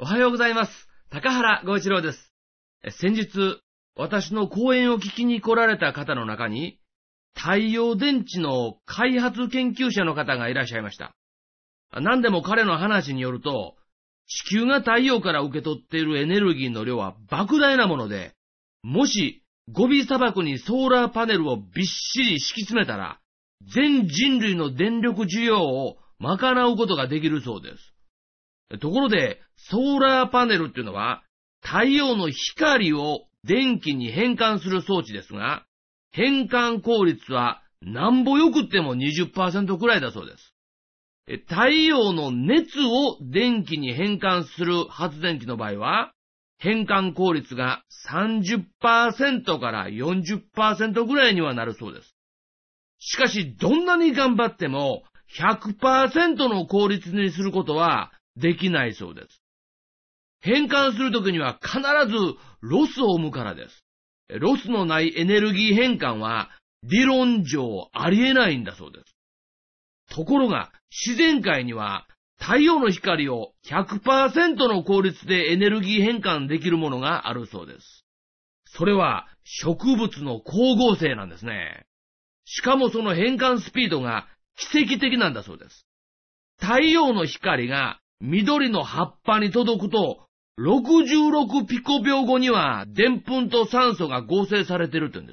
はようございます。高原剛一郎です。先日、私の講演を聞きに来られた方の中に、太陽電池の開発研究者の方がいらっしゃいました。何でも彼の話によると、地球が太陽から受け取っているエネルギーの量は莫大なもので、もしゴビ砂漠にソーラーパネルをびっしり敷き詰めたら、全人類の電力需要を賄うことができるそうです。ところで、ソーラーパネルっていうのは、太陽の光を電気に変換する装置ですが、変換効率はなんぼよくっても 20% くらいだそうです。太陽の熱を電気に変換する発電機の場合は、変換効率が 30% から 40% ぐらいにはなるそうです。しかし、どんなに頑張っても 100% の効率にすることはできないそうです。変換するときには必ずロスを生むからです。ロスのないエネルギー変換は理論上ありえないんだそうです。ところが自然界には太陽の光を 100% の効率でエネルギー変換できるものがあるそうです。それは植物の光合成なんですね。しかもその変換スピードが奇跡的なんだそうです。太陽の光が緑の葉っぱに届くと、66ピコ秒後にはデンプンと酸素が合成されているというんです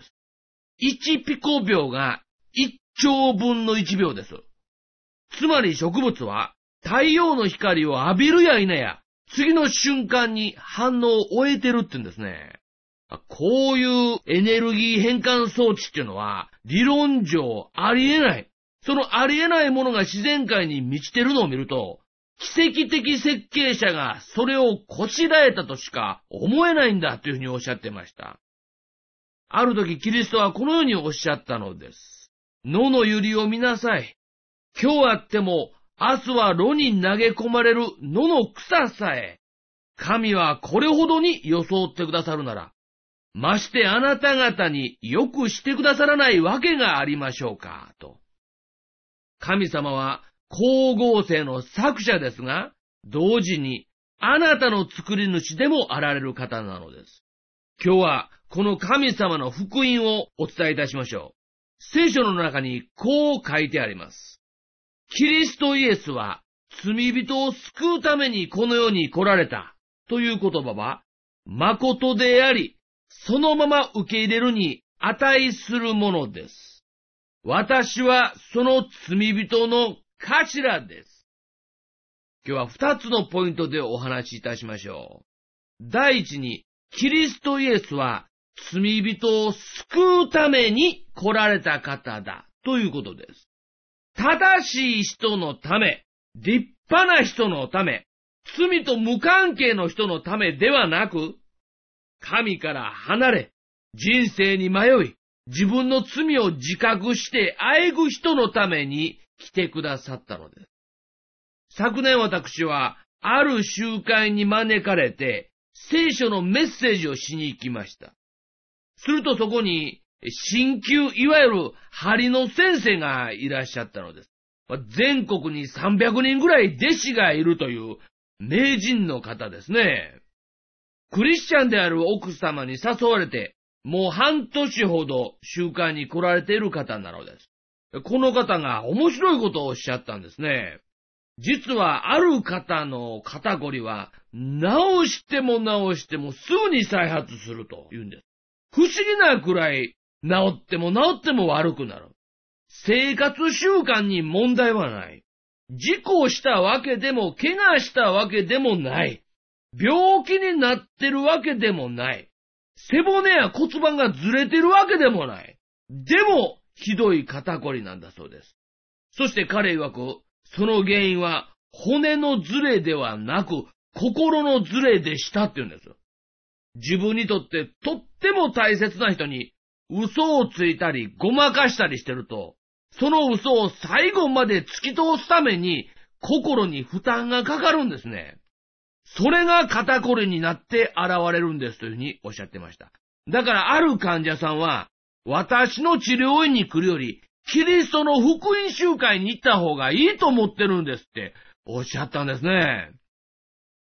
。1ピコ秒が1兆分の1秒です。つまり植物は太陽の光を浴びるや否や、次の瞬間に反応を終えてるって言うんですね。こういうエネルギー変換装置っていうのは理論上ありえない。そのありえないものが自然界に満ちてるのを見ると、奇跡的設計者がそれをこしらえたとしか思えないんだというふうにおっしゃってました。ある時キリストはこのようにおっしゃったのです。野の百合を見なさい。今日あっても明日は炉に投げ込まれる野の草さえ、神はこれほどに装ってくださるなら、ましてあなた方によくしてくださらないわけがありましょうか、と。神様は光合成の作者ですが、同時にあなたの作り主でもあられる方なのです。今日はこの神様の福音をお伝えいたしましょう。聖書の中にこう書いてあります。キリストイエスは罪人を救うためにこの世に来られたという言葉は、誠であり、そのまま受け入れるに値するものです。私はその罪人の頭です。今日は2つのポイントでお話しいたしましょう。第一に、キリストイエスは罪人を救うために来られた方だということです。正しい人のため、立派な人のため、罪と無関係の人のためではなく、神から離れ、人生に迷い、自分の罪を自覚してあえぐ人のために来てくださったのです。昨年私はある集会に招かれて聖書のメッセージをしに行きました。するとそこに鍼灸、いわゆる針の先生がいらっしゃったのです。全国に300人ぐらい弟子がいるという名人の方ですね。クリスチャンである奥様に誘われて、もう半年ほど集会に来られている方なのです。この方が面白いことをおっしゃったんですね。実はある方の肩こりは治しても治してもすぐに再発すると言うんです。不思議なくらい治っても悪くなる。生活習慣に問題はない。事故したわけでも怪我したわけでもない。病気になってるわけでもない。背骨や骨盤がずれてるわけでもない。でも、ひどい肩こりなんだそうです。そして彼曰く、その原因は骨のずれではなく、心のずれでしたって言うんです。自分にとってとっても大切な人に嘘をついたりごまかしたりしてると、その嘘を最後まで突き通すために心に負担がかかるんですね。それが肩こりになって現れるんですというふうにおっしゃってました。だからある患者さんは、私の治療院に来るより、キリストの福音集会に行った方がいいと思ってるんですっておっしゃったんですね。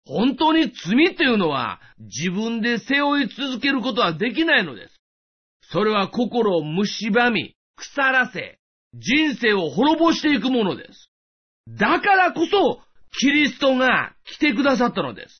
本当に罪というのは自分で背負い続けることはできないのです。それは心を蝕み、腐らせ、人生を滅ぼしていくものです。だからこそ、キリストが来てくださったのです。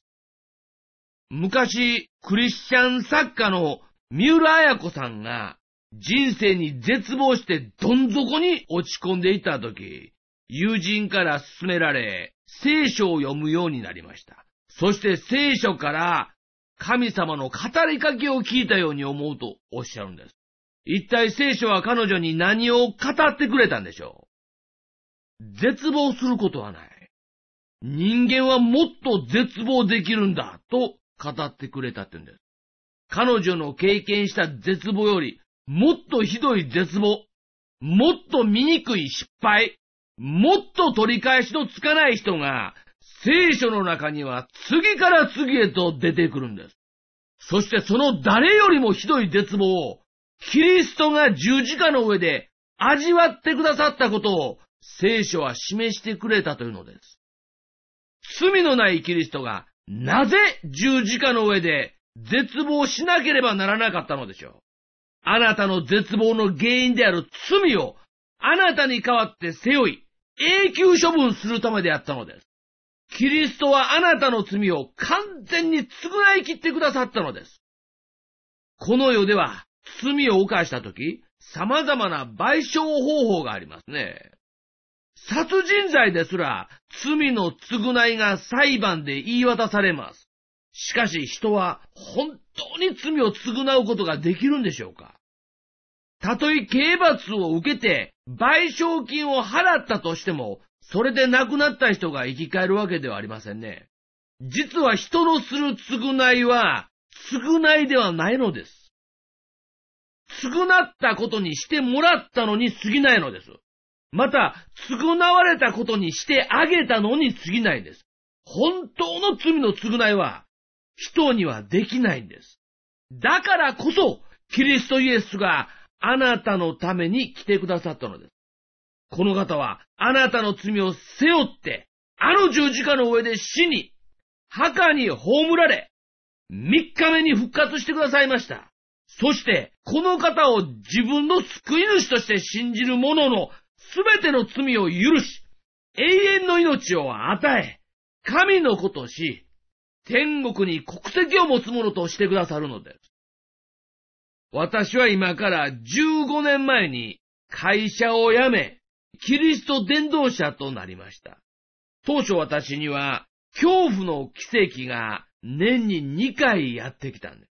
昔、クリスチャン作家の三浦綾子さんが人生に絶望してどん底に落ち込んでいたとき、友人から勧められ、聖書を読むようになりました。そして聖書から神様の語りかけを聞いたように思うとおっしゃるんです。一体聖書は彼女に何を語ってくれたんでしょう。絶望することはない。人間はもっと絶望できるんだと語ってくれたって言うんです。彼女の経験した絶望よりもっとひどい絶望、もっと醜い失敗、もっと取り返しのつかない人が聖書の中には次から次へと出てくるんです。そしてその誰よりもひどい絶望をキリストが十字架の上で味わってくださったことを聖書は示してくれたというのです。罪のないキリストがなぜ十字架の上で絶望しなければならなかったのでしょう。あなたの絶望の原因である罪をあなたに代わって背負い永久処分するためであったのです。キリストはあなたの罪を完全に償い切ってくださったのです。この世では罪を犯したとき、様々な賠償方法がありますね。殺人罪ですら罪の償いが裁判で言い渡されます。しかし人は本当に罪を償うことができるんでしょうか。たとえ刑罰を受けて賠償金を払ったとしても、それで亡くなった人が生き返るわけではありませんね。実は人のする償いは償いではないのです。償ったことにしてもらったのに過ぎないのです。また、償われたことにしてあげたのに過ぎないんです。本当の罪の償いは人にはできないんです。だからこそ、キリストイエスがあなたのために来てくださったのです。この方はあなたの罪を背負って、あの十字架の上で死に、墓に葬られ、3日目に復活してくださいました。そして、この方を自分の救い主として信じる者のすべての罪を許し、永遠の命を与え、神の子とし、天国に国籍を持つ者としてくださるのです。私は今から15年前に会社を辞め、キリスト伝道者となりました。当初私には恐怖の奇跡が年に2回やってきたんです。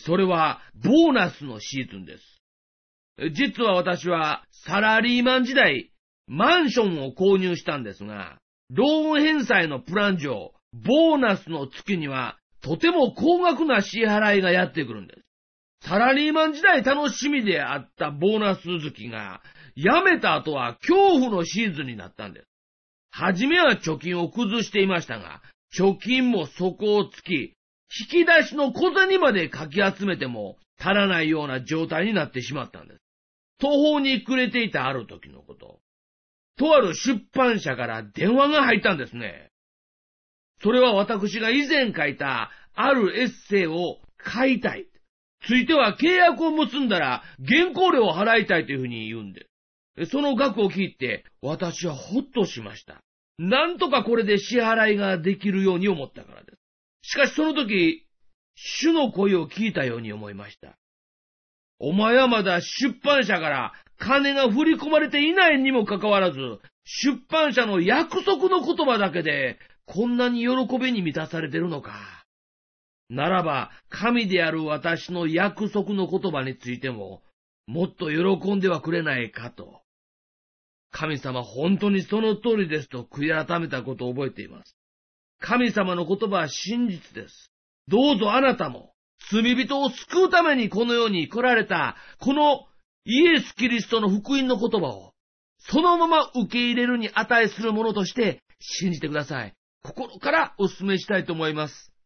それはボーナスのシーズンです。実は私はサラリーマン時代、マンションを購入したんですが、ローン返済のプラン上、ボーナスの月にはとても高額な支払いがやってくるんです。サラリーマン時代楽しみであったボーナス月が、辞めた後は恐怖のシーズンになったんです。はじめは貯金を崩していましたが、貯金も底をつき、引き出しの小銭までかき集めても足らないような状態になってしまったんです。途方に暮れていたある時のこと。とある出版社から電話が入ったんですね。それは私が以前書いたあるエッセイを買いたい。ついては契約を結んだら原稿料を払いたいというふうに言うんです。その額を聞いて私はほっとしました。なんとかこれで支払いができるように思ったからです。しかしその時、主の声を聞いたように思いました。お前はまだ出版社から金が振り込まれていないにもかかわらず、出版社の約束の言葉だけでこんなに喜びに満たされているのか。ならば、神である私の約束の言葉についても、もっと喜んではくれないかと。神様本当にその通りですと悔い改めたことを覚えています。神様の言葉は真実です。どうぞあなたも、罪人を救うためにこの世に来られた、このイエス・キリストの福音の言葉を、そのまま受け入れるに値するものとして信じてください。心からお勧めしたいと思います。